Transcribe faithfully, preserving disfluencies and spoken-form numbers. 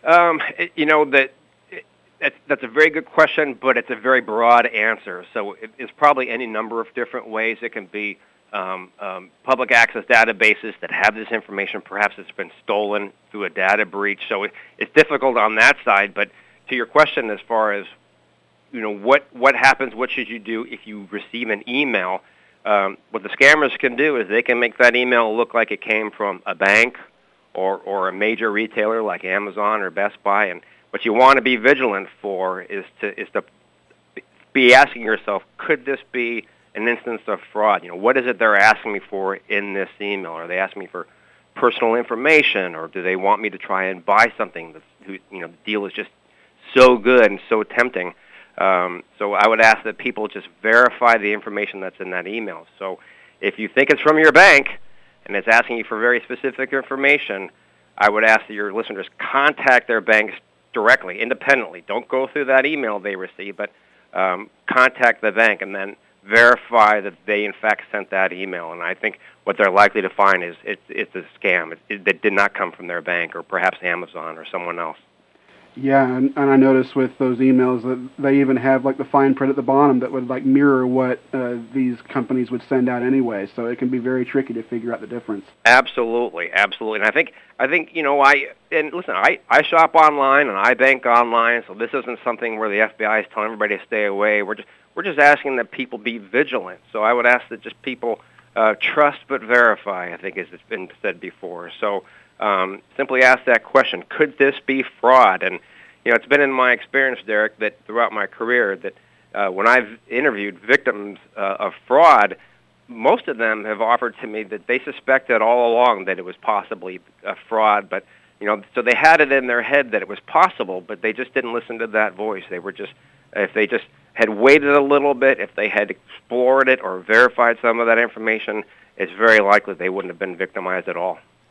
Um, it, you know that it, that's, that's a very good question, but it's a very broad answer. So it, it's probably any number of different ways. It can be um, um, public access databases that have this information. Perhaps it's been stolen through a data breach. So it, it's difficult on that side. But to your question, as far as you know, what what happens? What should you do if you receive an email? Um, what the scammers can do is they can make that email look like it came from a bank or, or a major retailer like Amazon or Best Buy. And what you want to be vigilant for is to is to be asking yourself, could this be an instance of fraud? You know, what is it they're asking me for in this email? Are they asking me for personal information, or do they want me to try and buy something that's, you know, the deal is just so good and so tempting? Um, so I would ask that people just verify the information that's in that email. So if you think it's from your bank and it's asking you for very specific information, I would ask that your listeners contact their banks directly, independently. Don't go through that email they receive, but um, contact the bank and then verify that they in fact sent that email. And I think what they're likely to find is it's, it's a scam. It, it, it did not come from their bank or perhaps Amazon or someone else. Yeah, and, and I noticed with those emails that they even have like the fine print at the bottom that would like mirror what uh, these companies would send out anyway. So it can be very tricky to figure out the difference. Absolutely, absolutely. And I think I think you know I and listen, I, I shop online and I bank online, so this isn't something where the F B I is telling everybody to stay away. We're just we're just asking that people be vigilant. So I would ask that just people uh, trust but verify, I think, as it's been said before. So. Um, simply ask that question, could this be fraud? And, you know, it's been in my experience, Derek, that throughout my career that uh, when I've interviewed victims uh, of fraud, most of them have offered to me that they suspected all along that it was possibly a fraud. But, you know, so they had it in their head that it was possible, but they just didn't listen to that voice. They were just, if they just had waited a little bit, if they had explored it or verified some of that information, it's very likely they wouldn't have been victimized at all.